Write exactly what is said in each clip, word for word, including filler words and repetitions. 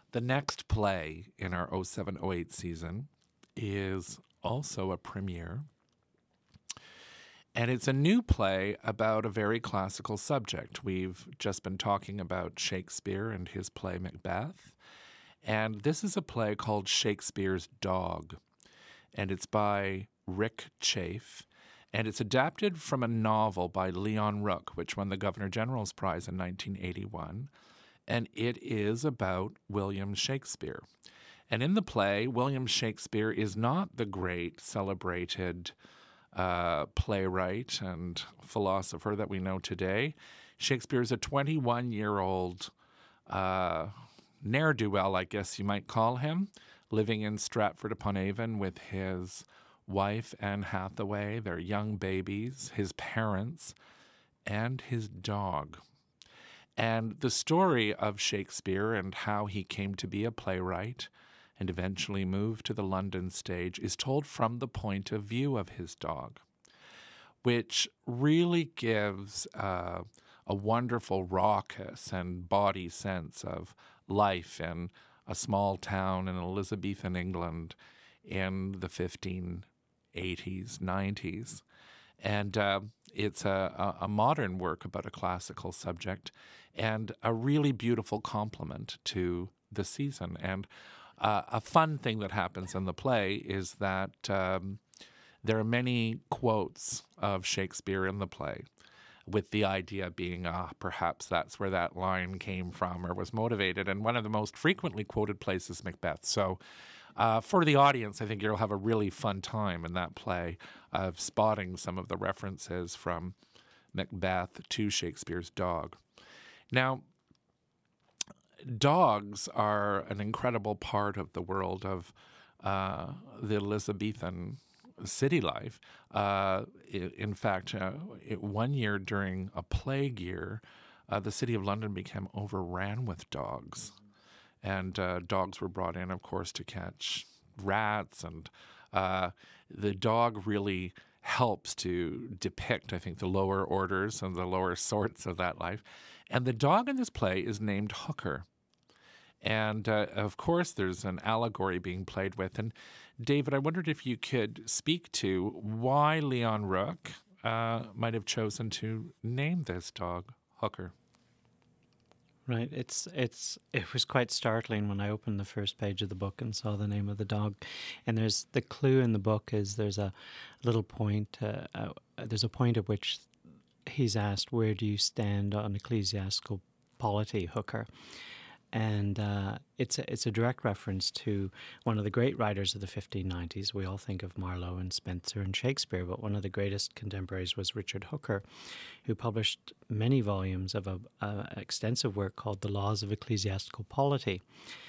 The next play in our oh seven oh eight season is also a premiere. And it's a new play about a very classical subject. We've just been talking about Shakespeare and his play Macbeth. And this is a play called Shakespeare's Dog. And it's by Rick Chafe. And it's adapted from a novel by Leon Rooke, which won the Governor General's Prize in nineteen eighty-one. And it is about William Shakespeare. And in the play, William Shakespeare is not the great, celebrated uh, playwright and philosopher that we know today. Shakespeare is a twenty-one-year-old uh, ne'er-do-well, I guess you might call him, living in Stratford-upon-Avon with his wife, Anne Hathaway, their young babies, his parents, and his dog. And the story of Shakespeare and how he came to be a playwright and eventually moved to the London stage is told from the point of view of his dog, which really gives uh, a wonderful raucous and body sense of life in a small town in Elizabethan England in the fifteen eighties, nineties. And uh, it's a, a modern work about a classical subject and a really beautiful complement to the season. And uh, a fun thing that happens in the play is that um, there are many quotes of Shakespeare in the play, with the idea being, ah, perhaps that's where that line came from or was motivated. And one of the most frequently quoted places is Macbeth. So uh, for the audience, I think you'll have a really fun time in that play of spotting some of the references from Macbeth to Shakespeare's dog. Now, dogs are an incredible part of the world of uh, the Elizabethan city life. Uh, in fact, uh, it, one year during a plague year, uh, the city of London became overran with dogs. And uh, dogs were brought in, of course, to catch rats. And uh, the dog really helps to depict, I think, the lower orders and the lower sorts of that life. And the dog in this play is named Hooker. And, uh, of course, there's an allegory being played with. And, David, I wondered if you could speak to why Leon Rooke uh, might have chosen to name this dog Hooker. Right. It's it's it was quite startling when I opened the first page of the book and saw the name of the dog. And there's the clue in the book is there's a little point. Uh, uh, there's a point at which he's asked, "Where do you stand on ecclesiastical polity, Hooker?" And uh, it's a, it's a direct reference to one of the great writers of the fifteen nineties. We all think of Marlowe and Spenser and Shakespeare, but one of the greatest contemporaries was Richard Hooker, who published many volumes of an extensive work called The Laws of Ecclesiastical Polity.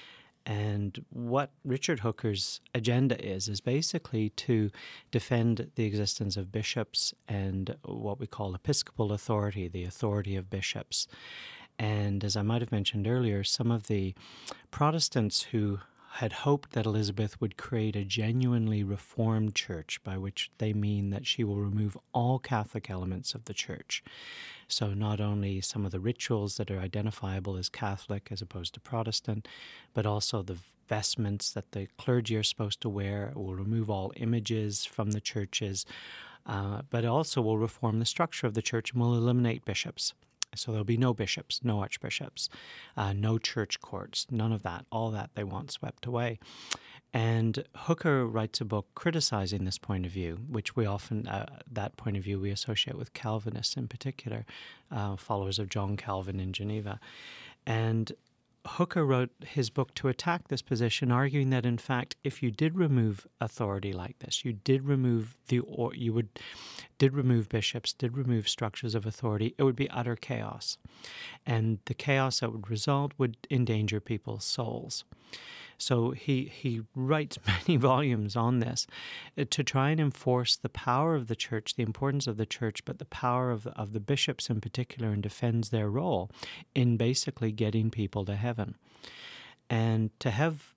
And what Richard Hooker's agenda is, is basically to defend the existence of bishops and what we call episcopal authority, the authority of bishops. And as I might have mentioned earlier, some of the Protestants who had hoped that Elizabeth would create a genuinely reformed church, by which they mean that she will remove all Catholic elements of the church. So not only some of the rituals that are identifiable as Catholic as opposed to Protestant, but also the vestments that the clergy are supposed to wear. It will remove all images from the churches, uh, but also will reform the structure of the church and will eliminate bishops. So there'll be no bishops, no archbishops, uh, no church courts, none of that. All that they want swept away. And Hooker writes a book criticizing this point of view, which we often, uh, that point of view we associate with Calvinists in particular, uh, followers of John Calvin in Geneva. And Hooker wrote his book to attack this position, arguing that, in fact, if you did remove authority like this, you did remove the, or you would, did remove bishops, did remove structures of authority, it would be utter chaos. And the chaos that would result would endanger people's souls. So he, he writes many volumes on this uh, to try and enforce the power of the church, the importance of the church, but the power of the, of the bishops in particular, and defends their role in basically getting people to heaven. And to have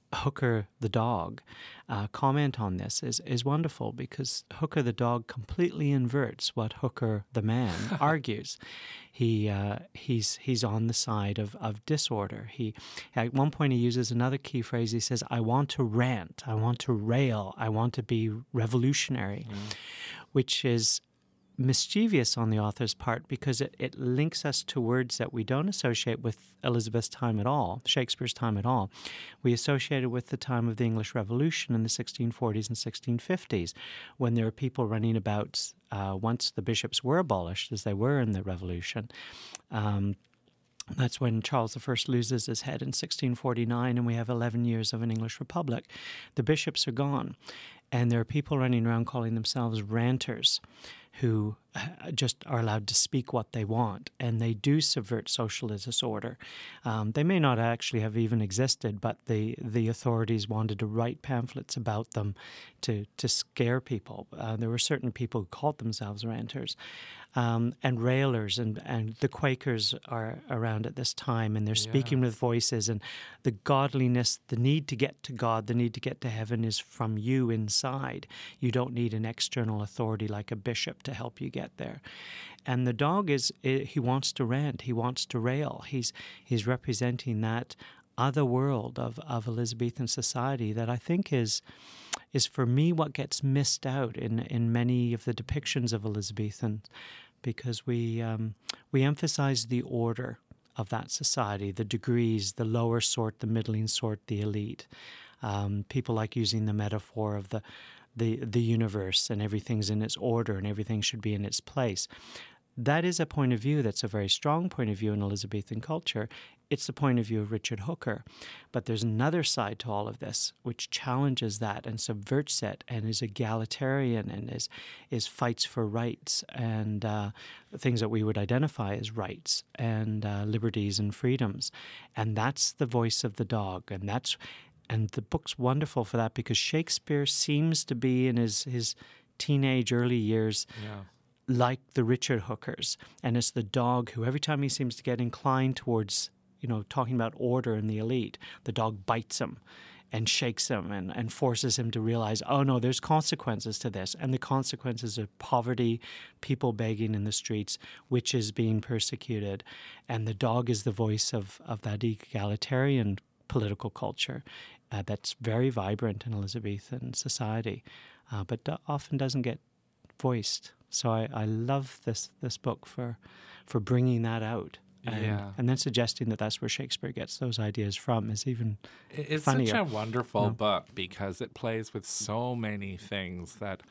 Hooker the dog uh, comment on this is, is wonderful, because Hooker the dog completely inverts what Hooker the man argues. He uh, he's he's on the side of, of disorder. He at one point he uses another key phrase. He says, "I want to rant, I want to rail, I want to be revolutionary," mm. which is mischievous on the author's part, because it, it links us to words that we don't associate with Elizabeth's time at all, Shakespeare's time at all. We associate it with the time of the English Revolution in the sixteen forties and sixteen fifties, when there were people running about, uh, once the bishops were abolished, as they were in the Revolution. Um, That's when Charles the First loses his head in sixteen forty-nine, and we have eleven years of an English republic. The bishops are gone, and there are people running around calling themselves ranters, who just are allowed to speak what they want, and they do subvert social disorder. Um, they may not actually have even existed, but the, the authorities wanted to write pamphlets about them to, to scare people. Uh, there were certain people who called themselves ranters. Um, and railers, and, and the Quakers are around at this time, and they're speaking yeah. with voices, and the godliness, the need to get to God, the need to get to heaven is from you inside. You don't need an external authority like a bishop to help you get there. And the dog is, he wants to rant, he wants to rail. He's, he's representing that other world of, of Elizabethan society that I think is... is for me what gets missed out in, in many of the depictions of Elizabethan, because we um, we emphasize the order of that society, the degrees, the lower sort, the middling sort, the elite. Um, people like using the metaphor of the, the the universe, and everything's in its order and everything should be in its place. That is a point of view that's a very strong point of view in Elizabethan culture. It's the point of view of Richard Hooker. But there's another side to all of this, which challenges that and subverts it, and is egalitarian, and is is fights for rights and uh, things that we would identify as rights and uh, liberties and freedoms. And that's the voice of the dog. And that's and the book's wonderful for that, because Shakespeare seems to be in his, his teenage, early years, yeah. like the Richard Hookers. And it's the dog who, every time he seems to get inclined towards, you know, talking about order and the elite, the dog bites him and shakes him and, and forces him to realize, oh no, there's consequences to this. And the consequences are poverty, people begging in the streets, witches being persecuted. And the dog is the voice of, of that egalitarian political culture uh, that's very vibrant in Elizabethan society, uh, but do- often doesn't get voiced. So I, I love this this book for for bringing that out. And, yeah. and then suggesting that that's where Shakespeare gets those ideas from is even It's funnier. such a wonderful No. book, because it plays with so many things that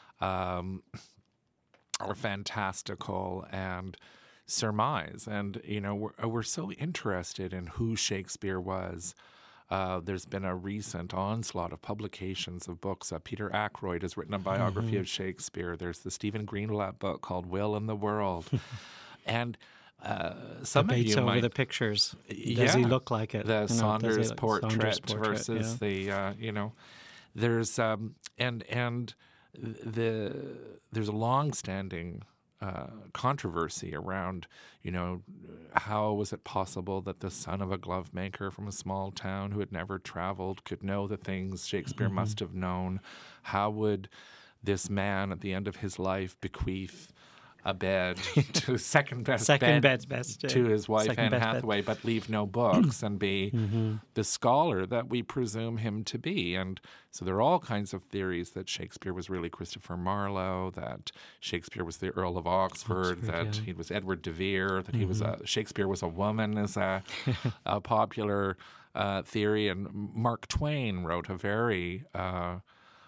um, are fantastical and surmise. And, you know, we're, we're so interested in who Shakespeare was. Uh, there's been a recent onslaught of publications of books. Uh, Peter Ackroyd has written a biography mm-hmm. of Shakespeare. There's the Stephen Greenblatt book called Will in the World. and uh, some Debates of you over might... the pictures. Does yeah, he look like it? The You know, Saunders, does he look- portrait Saunders portrait versus yeah. the, uh, you know, there's, um, and, and the, there's a long-standing uh, controversy around, you know, how was it possible that the son of a glove maker from a small town who had never traveled could know the things Shakespeare Mm-hmm. must have known? How would this man at the end of his life bequeath a bed to second best Second bed best, best to his wife second Anne best bed. Hathaway, but leave no books and be Mm-hmm. the scholar that we presume him to be. And so there are all kinds of theories that Shakespeare was really Christopher Marlowe, that Shakespeare was the Earl of Oxford, Oxford, that yeah. he was Edward de Vere, that Mm-hmm. he was a Shakespeare was a woman, is a, a popular uh, theory. And Mark Twain wrote a very uh,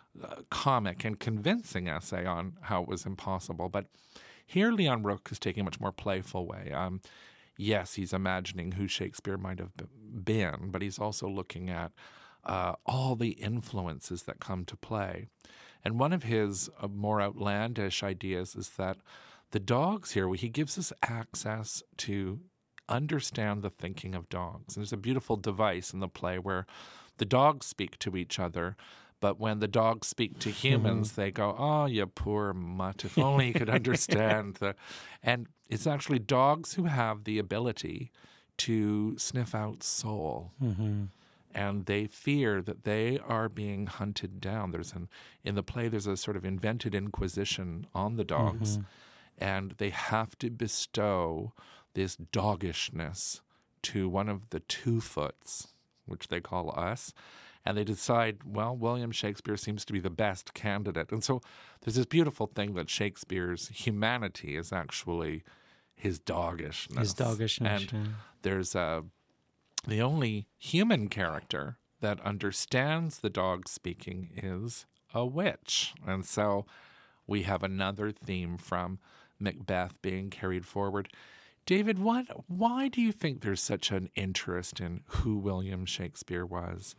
comic and convincing essay on how it was impossible. But here, Leon Rook is taking a much more playful way. Um, yes, he's imagining who Shakespeare might have b- been, but he's also looking at uh, all the influences that come to play. And one of his uh, more outlandish ideas is that the dogs here, he gives us access to understand the thinking of dogs. And there's a beautiful device in the play where the dogs speak to each other, but when the dogs speak to humans, they go, oh, you poor mutt, if only you could understand. the. And it's actually dogs who have the ability to sniff out soul. Mm-hmm. and they fear that they are being hunted down. There's an in the play there's a sort of invented inquisition on the dogs, Mhm. and they have to bestow this doggishness to one of the two-foots, which they call us, and they decide, well, William Shakespeare seems to be the best candidate. And so there's this beautiful thing that Shakespeare's humanity is actually his doggishness. His doggishness, And yeah. there's a, the only human character that understands the dog speaking is a witch. And so we have another theme from Macbeth being carried forward. David, what, why do you think there's such an interest in who William Shakespeare was?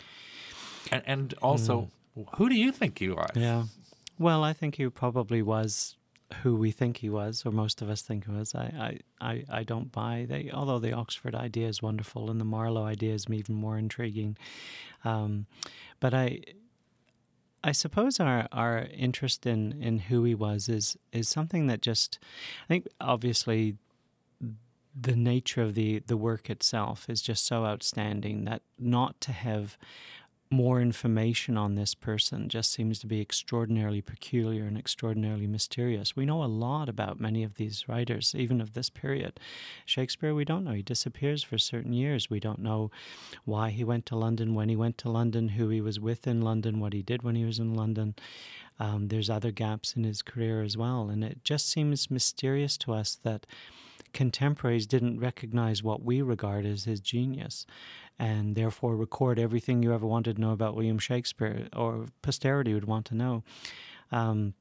And, and also, mm. who do you think he was? Yeah. Well, I think he probably was who we think he was, or most of us think he was. I, I, I, I don't buy they. Although the Oxford idea is wonderful, and the Marlowe idea is even more intriguing. Um, but I, I suppose our, our interest in, in who he was is is something that just, I think, obviously, the nature of the the work itself is just so outstanding that not to have more information on this person just seems to be extraordinarily peculiar and extraordinarily mysterious. We know a lot about many of these writers, even of this period. Shakespeare, we don't know. He disappears for certain years. We don't know why he went to London, when he went to London, who he was with in London, what he did when he was in London. Um, there's other gaps in his career as well. And it just seems mysterious to us that contemporaries didn't recognize what we regard as his genius, and therefore record everything you ever wanted to know about William Shakespeare, or posterity would want to know. Um,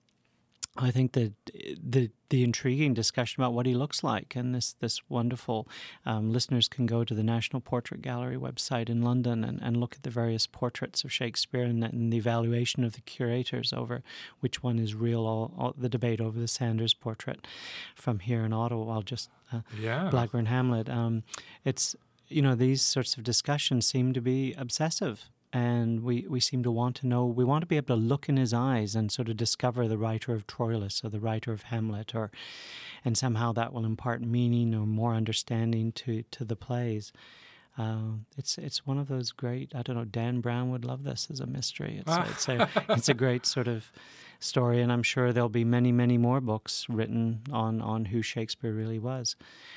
I think that the the intriguing discussion about what he looks like, and this this wonderful, um, listeners can go to the National Portrait Gallery website in London and, and look at the various portraits of Shakespeare and, and the evaluation of the curators over which one is real, all, all the debate over the Sanders portrait from here in Ottawa, I'll just uh, yeah. Blackburn Hamlet. Um, it's, you know, these sorts of discussions seem to be obsessive. And we, we seem to want to know, we want to be able to look in his eyes and sort of discover the writer of Troilus or the writer of Hamlet, or and somehow that will impart meaning or more understanding to, to the plays. Uh, it's it's one of those great, I don't know, Dan Brown would love this as a mystery. It's, it's, a, it's a great sort of story, and I'm sure there'll be many, many more books written on, on who Shakespeare really was.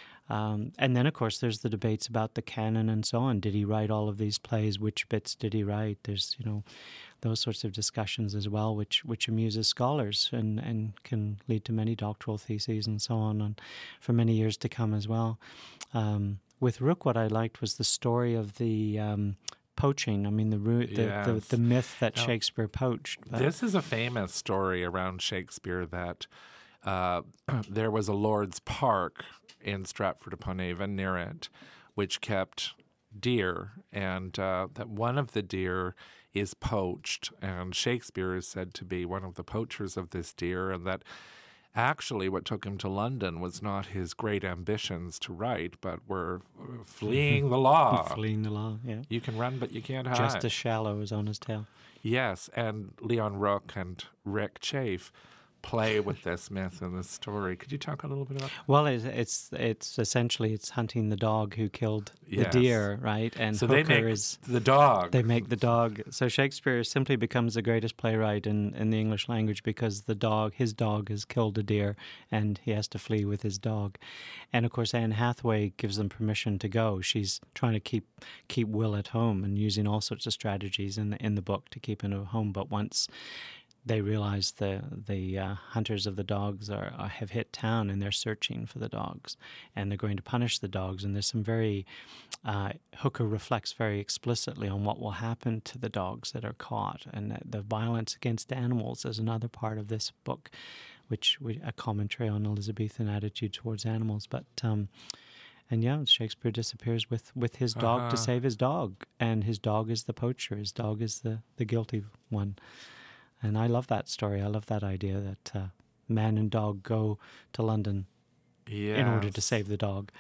Um, and then, of course, there's the debates about the canon and so on. Did he write all of these plays? Which bits did he write? There's, you know, those sorts of discussions as well, which which amuses scholars and, and can lead to many doctoral theses and so on, and for many years to come as well. Um, with Rook, what I liked was the story of the um, poaching. I mean, the the, yes. the, the myth that now, Shakespeare poached. But this is a famous story around Shakespeare that uh, there was a Lord's Park in Stratford-upon-Avon near it, which kept deer, and uh, that one of the deer is poached, and Shakespeare is said to be one of the poachers of this deer, and that actually what took him to London was not his great ambitions to write, but were fleeing the law. Fleeing the law, yeah. You can run, but you can't hide. Just as shallow as on his tail. Yes, and Leon Rook and Rick Chafe play with this myth and this story. Could you talk a little bit about that? Well, it's it's, it's essentially it's hunting the dog who killed the yes. deer, right? And so Hooker they make is the dog. They make the dog. So Shakespeare simply becomes the greatest playwright in, in the English language because the dog, his dog, has killed a deer, and he has to flee with his dog. And of course, Anne Hathaway gives them permission to go. She's trying to keep keep Will at home and using all sorts of strategies in the in the book to keep him at home. But once they realize the the uh, hunters of the dogs are, are have hit town, and they're searching for the dogs, and they're going to punish the dogs. And there's some very uh, Hooker reflects very explicitly on what will happen to the dogs that are caught, and the, the violence against animals is another part of this book, which we, a commentary on Elizabethan attitude towards animals. But um, and yeah, Shakespeare disappears with, with his dog uh-huh. to save his dog, and his dog is the poacher. His dog is the, the guilty one. And I love that story. I love that idea that uh, man and dog go to London yes. in order to save the dog.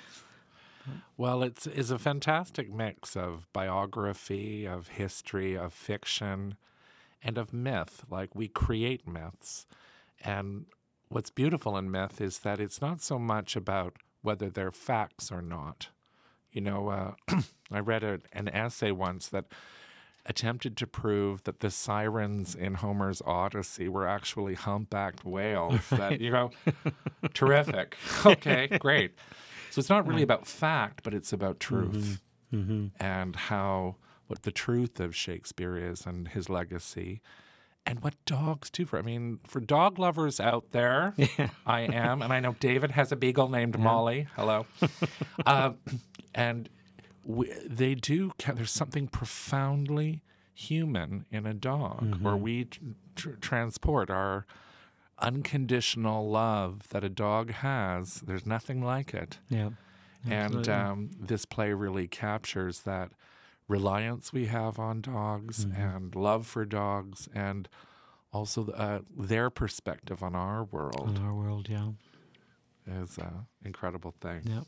Well, it's, it's a fantastic mix of biography, of history, of fiction, and of myth. Like, we create myths. And what's beautiful in myth is that it's not so much about whether they're facts or not. You know, uh, I read a, an essay once that attempted to prove that the sirens in Homer's Odyssey were actually humpbacked whales. Right. That, you know, terrific. Okay, great. So it's not really Right. about fact, but it's about truth Mm-hmm. Mm-hmm. and how, what the truth of Shakespeare is and his legacy. And what dogs do for, I mean, for dog lovers out there, Yeah. I am, and I know David has a beagle named Yeah. Molly. Hello. uh, and we, they do, ca- there's something profoundly human in a dog, Mm-hmm. where we tr- transport our unconditional love that a dog has. There's nothing like it. Yeah. And Absolutely. um, this play really captures that reliance we have on dogs Mm-hmm. and love for dogs, and also uh, their perspective on our world In our world, yeah. is an incredible thing. Yeah.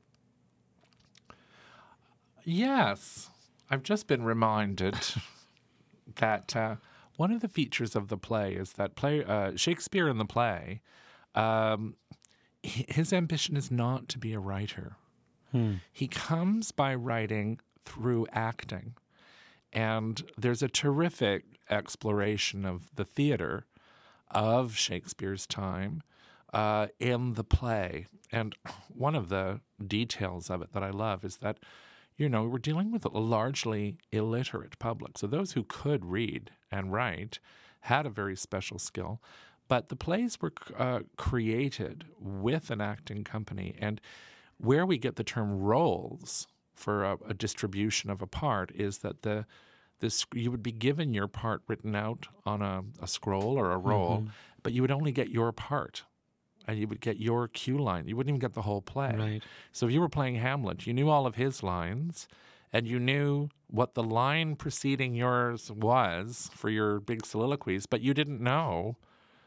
Yes, I've just been reminded that uh, one of the features of the play is that play uh, Shakespeare in the play, um, h- his ambition is not to be a writer. Hmm. He comes by writing through acting. And there's a terrific exploration of the theater of Shakespeare's time uh, in the play. And one of the details of it that I love is that, you know, we're dealing with a largely illiterate public. So those who could read and write had a very special skill. But the plays were uh, created with an acting company. And where we get the term roles for a, a distribution of a part is that the this you would be given your part written out on a, a scroll or a roll, Mm-hmm. but you would only get your part, and you would get your cue line. You wouldn't even get the whole play. Right. So if you were playing Hamlet, you knew all of his lines, and you knew what the line preceding yours was for your big soliloquies, but you didn't know,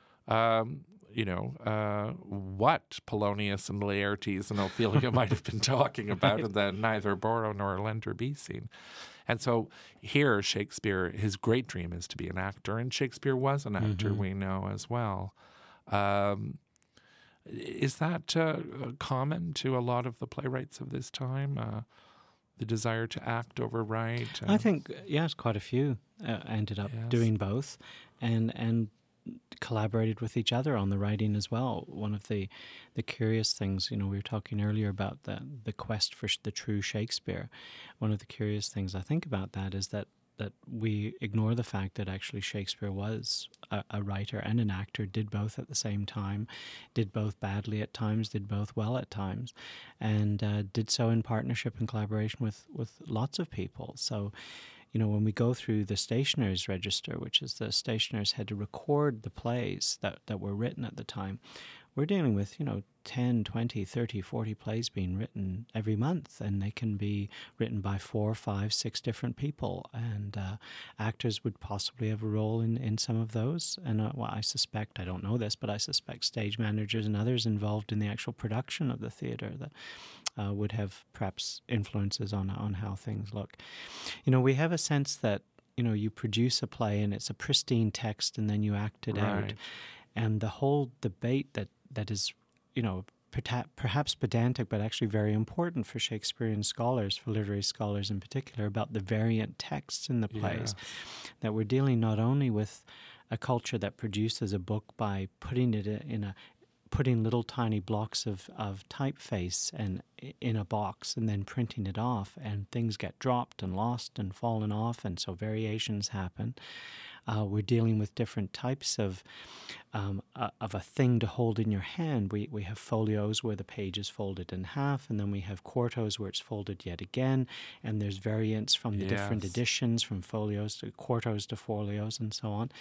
um, you know, uh, what Polonius and Laertes and Ophelia might have been talking about in the neither borrow nor lend or be scene. And so here, Shakespeare, his great dream is to be an actor, and Shakespeare was an actor, Mm-hmm. we know as well. Um, is that uh, common to a lot of the playwrights of this time, uh, the desire to act over write? I think, yes, quite a few uh, ended up Yes. doing both and and collaborated with each other on the writing as well. One of the the curious things, you know, we were talking earlier about the, the quest for sh- the true Shakespeare. One of the curious things I think about that is that that we ignore the fact that actually Shakespeare was a, a writer and an actor, did both at the same time, did both badly at times, did both well at times, and uh, did so in partnership and collaboration with, with lots of people. So, you know, when we go through the stationer's register, which is the stationers had to record the plays that, that were written at the time, we're dealing with, you know, ten, twenty, thirty, forty plays being written every month, and they can be written by four, five, six different people, and uh, actors would possibly have a role in, in some of those. And uh, well, I suspect, I don't know this, but I suspect stage managers and others involved in the actual production of the theater that uh, would have perhaps influences on, on how things look. You know, we have a sense that, you know, you produce a play and it's a pristine text and then you act it out. Right. And the whole debate that, that is, you know, perta- perhaps pedantic, but actually very important for Shakespearean scholars, for literary scholars in particular, about the variant texts in the plays. Yes. That we're dealing not only with a culture that produces a book by putting it in a putting little tiny blocks of, of typeface and in a box and then printing it off, and things get dropped and lost and fallen off, and so variations happen. Uh, we're dealing with different types of um, uh, of a thing to hold in your hand. We we have folios where the page is folded in half, and then we have quartos where it's folded yet again, and there's variants from the different Yes. editions, from folios to quartos to folios, and so on.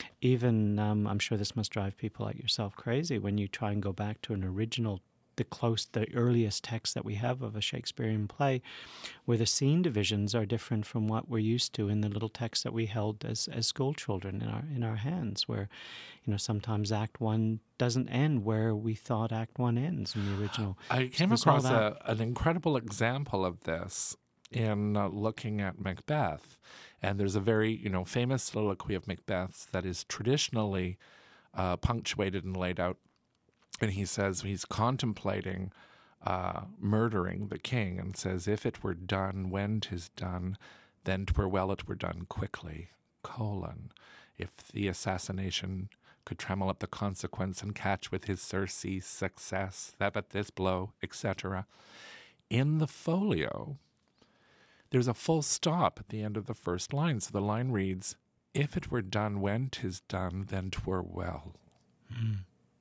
Even, um, I'm sure this must drive people like yourself crazy when you try and go back to an original, the close, the earliest text that we have of a Shakespearean play, where the scene divisions are different from what we're used to in the little text that we held as, as school children in our in our hands, where, you know, sometimes Act One doesn't end where we thought Act One ends in the original. I came there's all across that. a, an incredible example of this in uh, looking at Macbeth. And there's a very, you know, famous soliloquy of Macbeth's that is traditionally uh, punctuated and laid out. And he says he's contemplating uh, murdering the king and says, if it were done when 'tis done, then 'twere well it were done quickly, colon. If the assassination could trammel up the consequence and catch with his surcease success, that at this blow, et cetera. In the folio, there's a full stop at the end of the first line. So the line reads, if it were done when 'tis done, then 'twere well. Mm.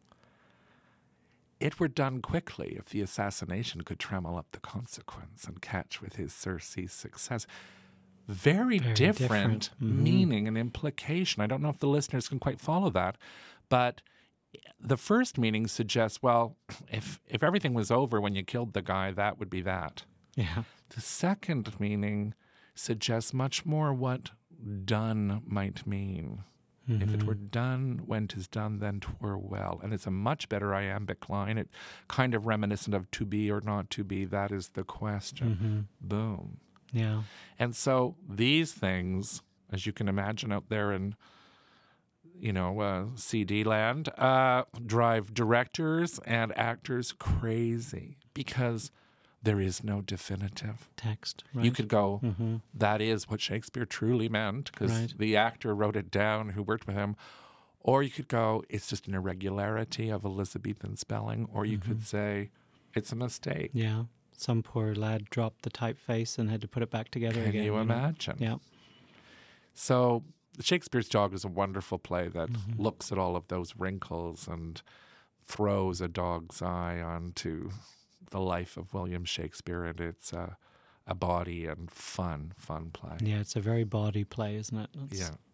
It were done quickly if the assassination could trammel up the consequence and catch with his surcease success. Very, Very different, different. Mm-hmm. meaning and implication. I don't know if the listeners can quite follow that, but the first meaning suggests, well, if if everything was over when you killed the guy, that would be that. Yeah. The second meaning suggests much more what done might mean. Mm-hmm. If it were done when 'tis done, then 'twere well. And it's a much better iambic line. It kind of reminiscent of to be or not to be. That is the question. Mm-hmm. Boom. Yeah. And so these things, as you can imagine out there in, you know, uh, C D land, uh, drive directors and actors crazy because there is no definitive text. Right. You could go, mm-hmm. that is what Shakespeare truly meant because right. the actor wrote it down who worked with him. Or you could go, it's just an irregularity of Elizabethan spelling. Or you mm-hmm. could say, it's a mistake. Yeah. Some poor lad dropped the typeface and had to put it back together Can again. Can you imagine? Yeah. So Shakespeare's Dog is a wonderful play that mm-hmm. looks at all of those wrinkles and throws a dog's eye onto the life of William Shakespeare, and it's a, a body and fun, fun play. Yeah, it's a very body play, isn't it? It's yeah.